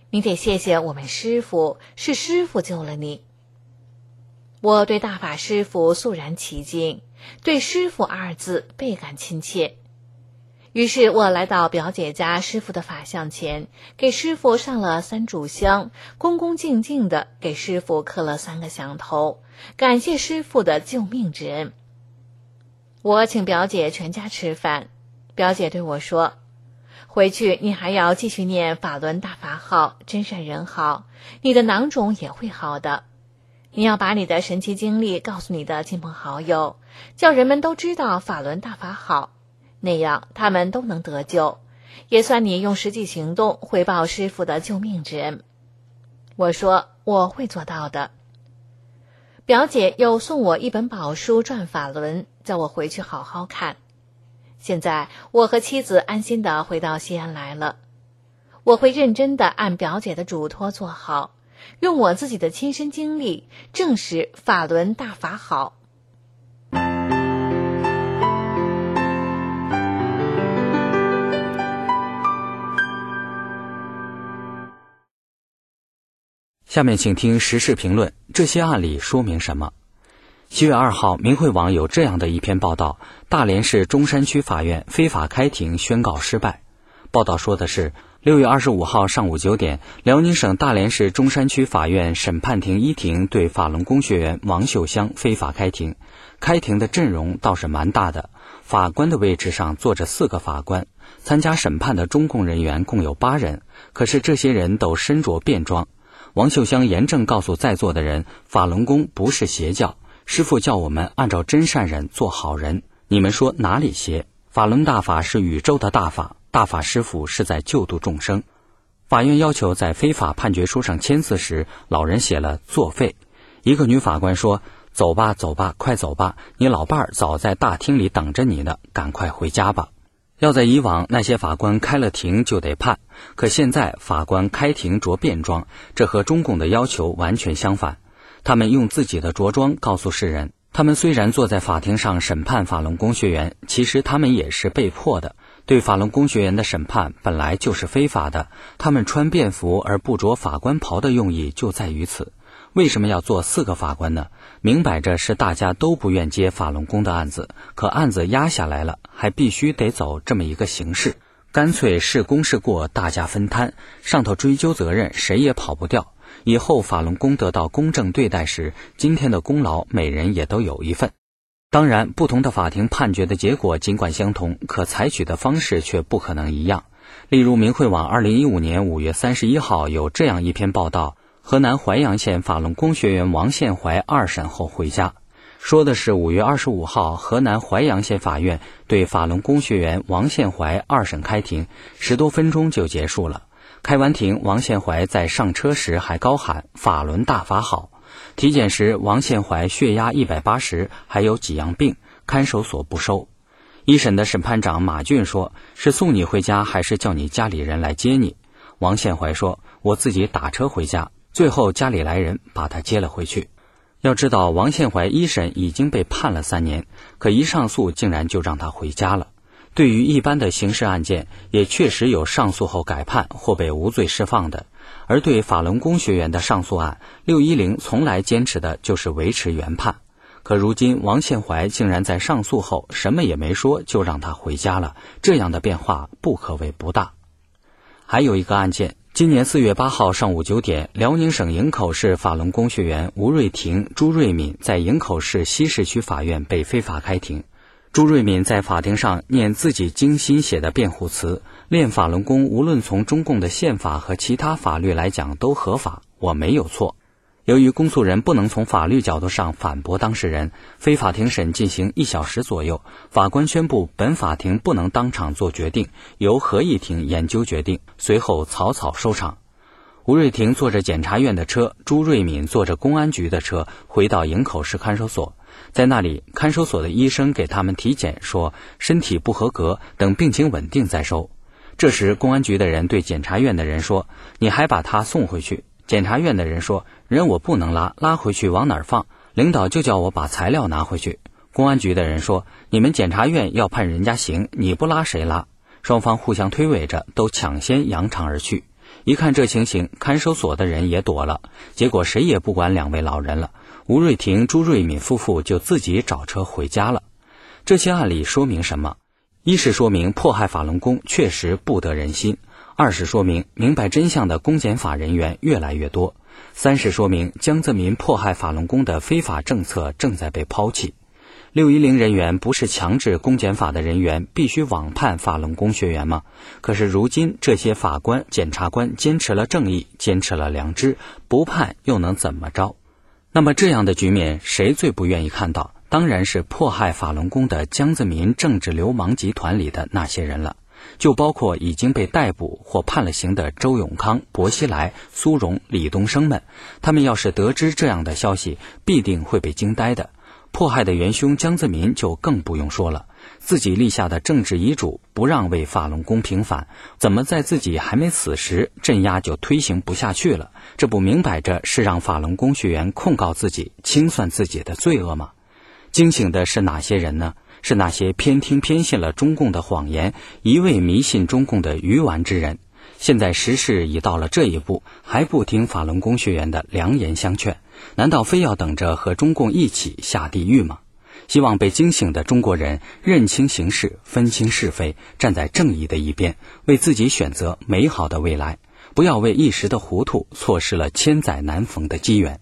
你得谢谢我们师父，是师父救了你。我对大法师父肃然起敬，对师父二字倍感亲切。于是我来到表姐家师父的法像前，给师父上了3炷香，恭恭敬敬地给师父磕了3个响头，感谢师父的救命之恩。我请表姐全家吃饭，表姐对我说，回去你还要继续念法轮大法好，真善人好，你的囊肿也会好的。你要把你的神奇经历告诉你的亲朋好友，叫人们都知道法轮大法好，那样他们都能得救，也算你用实际行动回报师父的救命之恩。我说我会做到的。表姐又送我一本宝书《转法轮》，叫我回去好好看。现在我和妻子安心地回到西安来了，我会认真地按表姐的嘱托做好，用我自己的亲身经历证实法轮大法好。 下面请听时事评论，这些案例说明什么？7月2号，明慧网有这样的一篇报道，大连市中山区法院非法开庭宣告失败。报道说的是6月25号上午9点，辽宁省大连市中山区法院审判庭1庭对法轮功学员王秀香非法开庭。开庭的阵容倒是蛮大的，法官的位置上坐着4个法官，参加审判的中共人员共有8人，可是这些人都身着便装。王秀香严正告诉在座的人，法轮功不是邪教，师父叫我们按照真善忍做好人，你们说哪里邪？法轮大法是宇宙的大法，大法师父是在救度众生。法院要求在非法判决书上签字时，老人写了作废。一个女法官说，走吧走吧，快走吧，你老伴儿早在大厅里等着你呢，赶快回家吧。要在以往，那些法官开了庭就得判，可现在法官开庭着便装，这和中共的要求完全相反。他们用自己的着装告诉世人，他们虽然坐在法庭上审判法轮功学员，其实他们也是被迫的。对法轮功学员的审判本来就是非法的，他们穿便服而不着法官袍的用意就在于此。为什么要做4个法官呢？明摆着是大家都不愿接法轮功的案子，可案子压下来了，还必须得走这么一个形式，干脆是功是过大家分摊，上头追究责任谁也跑不掉。以后法轮功得到公正对待时，今天的功劳每人也都有一份。当然，不同的法庭判决的结果尽管相同，可采取的方式却不可能一样。例如明慧网2015年5月31号有这样一篇报道，河南淮阳县法轮功学员王宪怀2审后回家。说的是5月25号河南淮阳县法院对法轮功学员王宪怀2审开庭，10多分钟就结束了。开完庭，王宪怀在上车时还高喊法轮大法好。体检时，王宪怀血压180，还有几样病，看守所不收。1审的审判长马俊说，是送你回家还是叫你家里人来接你？王宪怀说，我自己打车回家，最后家里来人把他接了回去。要知道，王宪怀1审已经被判了3年，可一上诉竟然就让他回家了。对于一般的刑事案件，也确实有上诉后改判或被无罪释放的，而对法轮功学员的上诉案，610从来坚持的就是维持原判。可如今王宪怀竟然在上诉后什么也没说就让他回家了，这样的变化不可谓不大。还有一个案件，今年4月8号上午9点，辽宁省营口市法轮功学员吴瑞婷、朱瑞敏在营口市西市区法院被非法开庭。朱瑞敏在法庭上念自己精心写的辩护词，练法轮功无论从中共的宪法和其他法律来讲都合法，我没有错。由于公诉人不能从法律角度上反驳当事人，非法庭审进行1小时左右，法官宣布本法庭不能当场做决定，由合议庭研究决定，随后草草收场。吴瑞婷坐着检察院的车，朱瑞敏坐着公安局的车回到营口市看守所。在那里，看守所的医生给他们体检，说身体不合格，等病情稳定再收。这时公安局的人对检察院的人说，你还把他送回去。检察院的人说，人我不能拉回去往哪儿放？领导就叫我把材料拿回去。公安局的人说，你们检察院要判人家刑，你不拉谁拉？双方互相推诿着，都抢先扬长而去。 一看这情形，看守所的人也躲了，结果谁也不管2位老人了，吴瑞婷、朱瑞敏夫妇就自己找车回家了。这些案例说明什么？一是说明迫害法轮功确实不得人心，二是说明明白真相的公检法人员越来越多，三是说明江泽民迫害法轮功的非法政策正在被抛弃。610人员不是强制公检法的人员必须网判法轮功学员吗？可是如今这些法官、检察官坚持了正义，坚持了良知，不判又能怎么着？那么这样的局面谁最不愿意看到？当然是迫害法轮功的江泽民政治流氓集团里的那些人了，就包括已经被逮捕或判了刑的周永康、薄熙来、苏荣、李东生们。他们要是得知这样的消息，必定会被惊呆的。迫害的元凶江泽民就更不用说了，自己立下的政治遗嘱不让为法轮功平反，怎么在自己还没死时镇压就推行不下去了？这不明摆着是让法轮功学员控告自己、清算自己的罪恶吗？惊醒的是哪些人呢？是那些偏听偏信了中共的谎言，一味迷信中共的愚顽之人。现在时势已到了这一步，还不听法轮功学员的良言相劝，难道非要等着和中共一起下地狱吗？希望被惊醒的中国人认清形势，分清是非，站在正义的一边，为自己选择美好的未来，不要为一时的糊涂错失了千载难逢的机缘。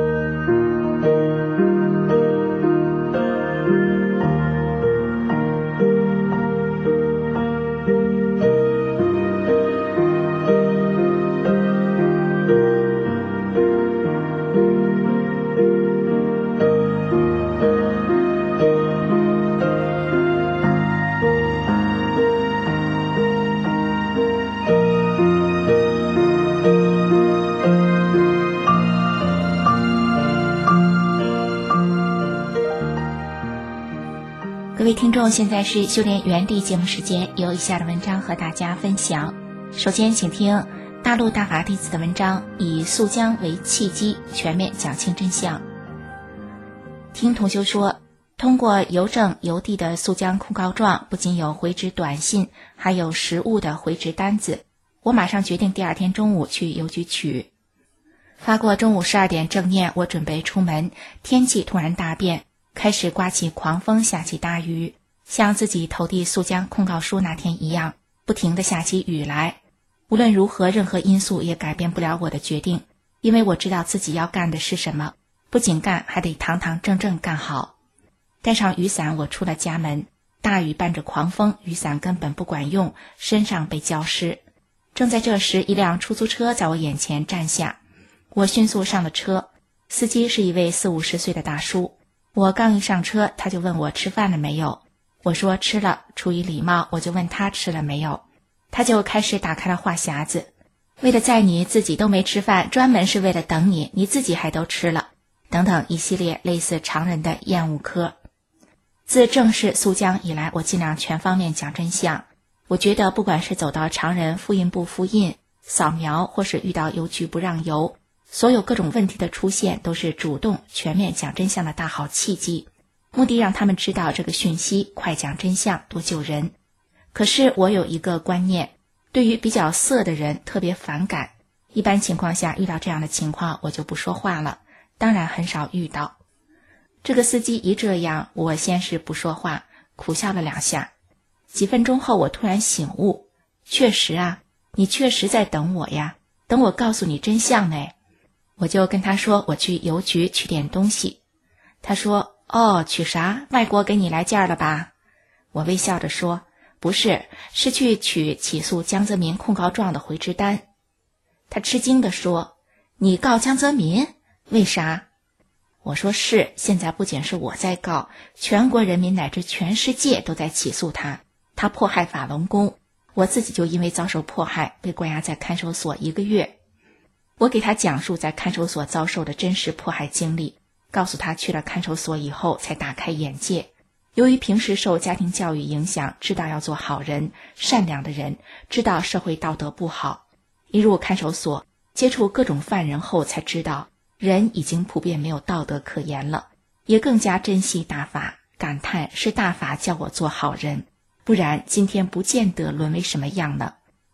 各位听众，现在是修炼原地节目时间，有以下的文章和大家分享。首先请听大陆大法弟子的文章，以肃江为契机，全面讲清真相。听同修说，通过邮政邮递的肃江控告状，不仅有回执短信，还有实物的回执单子。我马上决定第二天中午去邮局取。发过中午12点正念，我准备出门，天气突然大变，开始刮起狂风，下起大雨，像自己投递肃江控告书那天一样，不停地下起雨来。无论如何，任何因素也改变不了我的决定，因为我知道自己要干的是什么，不仅干，还得堂堂正正干好。带上雨伞，我出了家门，大雨伴着狂风，雨伞根本不管用，身上被浇湿。正在这时，一辆出租车在我眼前站下，我迅速上了车，司机是一位40-50岁的大叔。我刚一上车，他就问我吃饭了没有。我说吃了，出于礼貌，我就问他吃了没有。他就开始打开了话匣子，为了载你自己都没吃饭，专门是为了等你，你自己还都吃了，等等一系列类似常人的厌恶科。自正式肃江以来，我尽量全方面讲真相。我觉得不管是走到常人复印不复印、扫描，或是遇到邮局不让邮，所有各种问题的出现都是主动全面讲真相的大好契机，目的让他们知道这个讯息，快讲真相，多救人。可是我有一个观念，对于比较色的人特别反感，一般情况下遇到这样的情况我就不说话了，当然很少遇到。这个司机一这样，我先是不说话，苦笑了2下。几分钟后我突然醒悟，确实啊，你确实在等我呀，等我告诉你真相呢。我就跟他说我去邮局取点东西。他说，哦，取啥？外国给你来件了吧？我微笑着说，不是，是去取起诉江泽民控告状的回执单。他吃惊地说，你告江泽民？为啥？我说是，现在不仅是我在告，全国人民乃至全世界都在起诉他，他迫害法轮功，我自己就因为遭受迫害被关押在看守所1个月。我给他讲述在看守所遭受的真实迫害经历，告诉他去了看守所以后才打开眼界。由于平时受家庭教育影响，知道要做好人、善良的人，知道社会道德不好。一入看守所，接触各种犯人后才知道，人已经普遍没有道德可言了，也更加珍惜大法，感叹是大法教我做好人，不然今天不见得沦为什么样呢。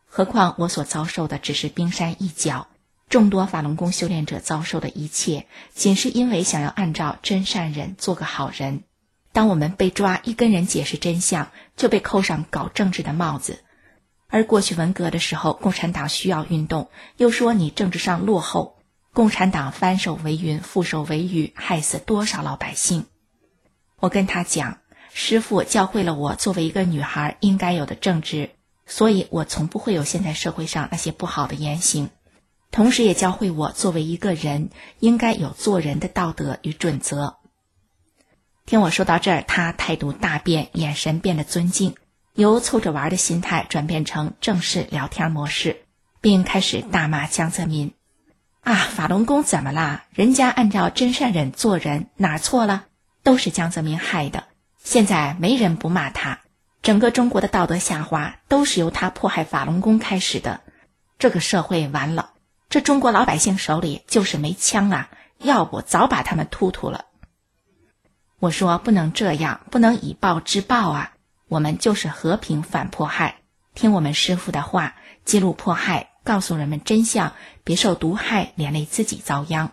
何况我所遭受的只是冰山一角，众多法轮功修炼者遭受的一切，仅是因为想要按照真善忍做个好人。当我们被抓一跟人解释真相，就被扣上搞政治的帽子。而过去文革的时候，共产党需要运动，又说你政治上落后，共产党翻手为云，覆手为雨，害死多少老百姓。我跟他讲，师父教会了我作为一个女孩应该有的正直，所以我从不会有现在社会上那些不好的言行，同时也教会我作为一个人应该有做人的道德与准则。听我说到这儿，他态度大变，眼神变得尊敬，由凑着玩的心态转变成正式聊天模式，并开始大骂江泽民。法轮功怎么啦？人家按照真善忍做人，哪错了？都是江泽民害的，现在没人不骂他，整个中国的道德下滑都是由他迫害法轮功开始的。这个社会完了，这中国老百姓手里就是没枪啊，要不早把他们突突了。我说不能这样，不能以暴制暴啊，我们就是和平反迫害，听我们师父的话，记录迫害，告诉人们真相，别受毒害，连累自己遭殃。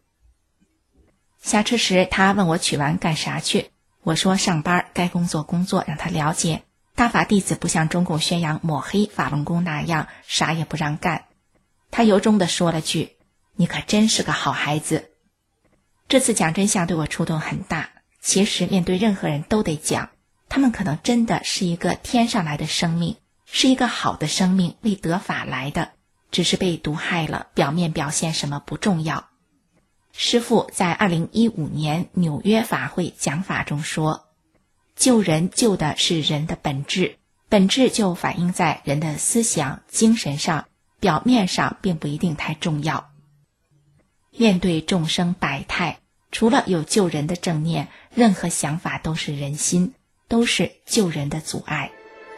下车时他问我取完干啥去，我说上班，该工作工作，让他了解大法弟子不像中共宣扬抹黑法轮功那样啥也不让干。他由衷地说了句，你可真是个好孩子。这次讲真相对我触动很大，其实面对任何人都得讲，他们可能真的是一个天上来的生命，是一个好的生命，为得法来的，只是被毒害了，表面表现什么不重要。师父在2015年纽约法会讲法中说，救人救的是人的本质，本质就反映在人的思想精神上，表面上并不一定太重要。面对众生百态，除了有救人的正念，任何想法都是人心，都是救人的阻碍。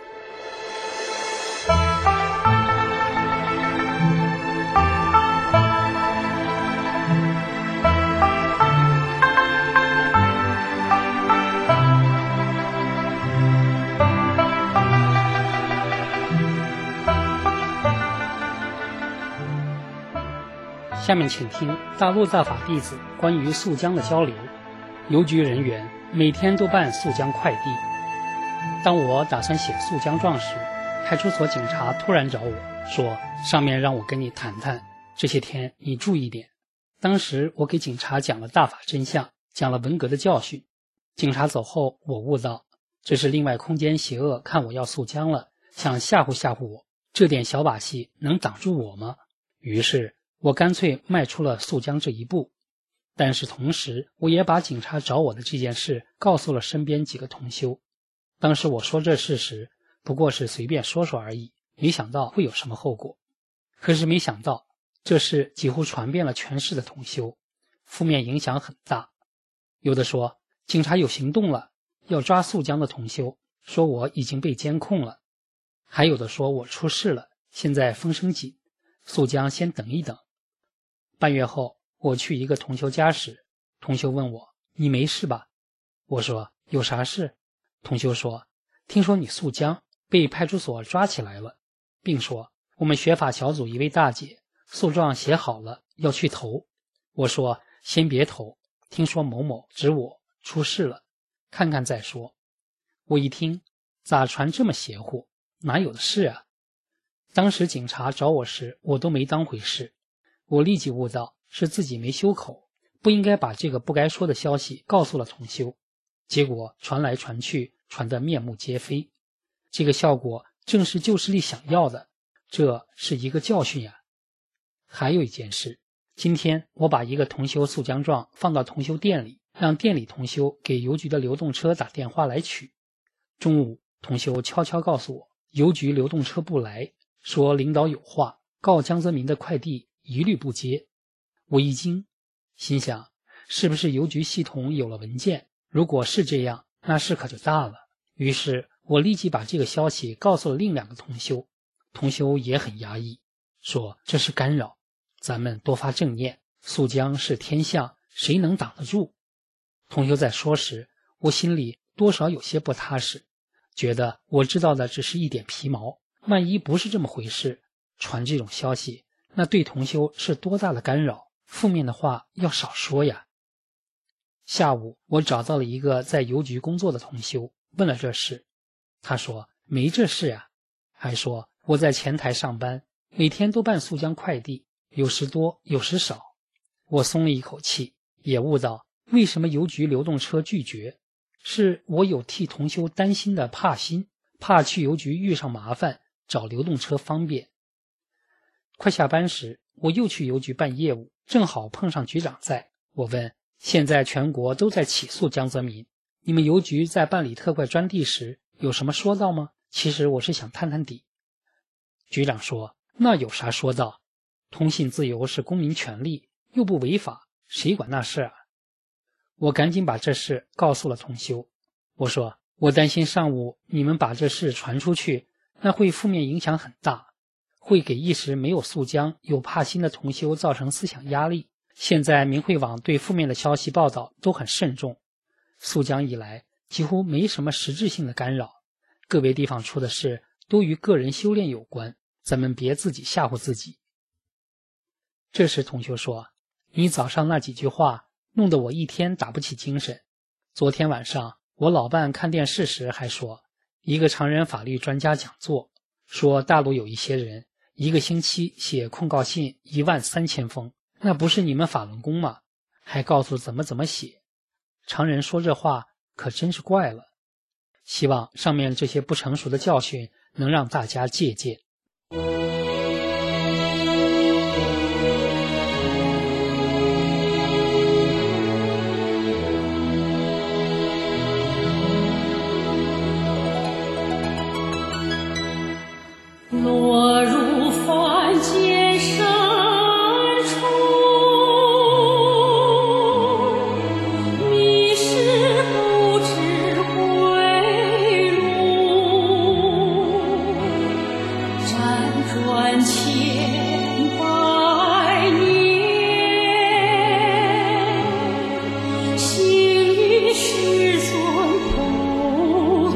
下面请听大陆大法弟子关于速浆的交流。邮局人员每天都办速浆快递。当我打算写速浆状时，派出所警察突然找我说，上面让我跟你谈谈，这些天你注意点。当时我给警察讲了大法真相，讲了文革的教训。警察走后，我悟到这是另外空间邪恶看我要速浆了，想吓唬吓唬我，这点小把戏能挡住我吗？于是我干脆迈出了速浆这一步。但是同时我也把警察找我的这件事告诉了身边几个同修。当时我说这事时不过是随便说说而已，没想到会有什么后果。可是没想到这事几乎传遍了全市的同修，负面影响很大。有的说警察有行动了，要抓速浆的同修，说我已经被监控了。还有的说我出事了，现在风声紧，速浆先等一等。半月后我去一个同修家时，同修问我，你没事吧？我说有啥事？同修说，听说你速浆被派出所抓起来了，并说我们学法小组一位大姐诉状写好了要去投。我说先别投，听说某某指我出事了，看看再说。我一听，咋传这么邪乎，哪有的事啊？当时警察找我时我都没当回事，我立即悟到是自己没修口，不应该把这个不该说的消息告诉了同修，结果传来传去，传得面目皆非。这个效果正是旧势力想要的，这是一个教训呀。还有一件事，今天我把一个同修速浆状放到同修店里，让店里同修给邮局的流动车打电话来取。中午同修悄悄告诉我，邮局流动车不来，说领导有话，告江泽民的快递一律不接。我一惊，心想是不是邮局系统有了文件？如果是这样，那事可就大了。于是我立即把这个消息告诉了另两个同修，同修也很压抑，说这是干扰，咱们多发正念，速浆是天象，谁能挡得住？同修在说时，我心里多少有些不踏实，觉得我知道的只是一点皮毛， 万一不是这么回事，传这种消息，那对同修是多大的干扰，负面的话要少说呀。下午我找到了一个在邮局工作的同修，问了这事，他说没这事呀，还说我在前台上班，每天都办速将快递，有时多有时少。我松了一口气，也悟到为什么邮局流动车拒绝，是我有替同修担心的怕心，怕去邮局遇上麻烦，找流动车方便。快下班时，我又去邮局办业务，正好碰上局长在。我问，现在全国都在起诉江泽民，你们邮局在办理特快专递时有什么说道吗？其实我是想探探底。局长说，那有啥说道？通信自由是公民权利，又不违法，谁管那事啊？我赶紧把这事告诉了同修。我说，我担心上午你们把这事传出去，那会负面影响很大，会给一时没有速将有怕心的同修造成思想压力。现在明慧网对负面的消息报道都很慎重，速将以来几乎没什么实质性的干扰，个别地方出的事都与个人修炼有关，咱们别自己吓唬自己。这时同修说，你早上那几句话弄得我一天打不起精神。昨天晚上我老伴看电视时还说，一个常人法律专家讲座，说大陆有一些人一个星期写控告信13000封，那不是你们法轮功吗？还告诉怎么写。常人说这话可真是怪了。希望上面这些不成熟的教训能让大家借鉴。 落入凡间深处，迷失不知归路，辗转千百年，幸与师尊同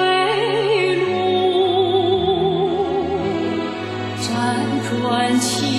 转千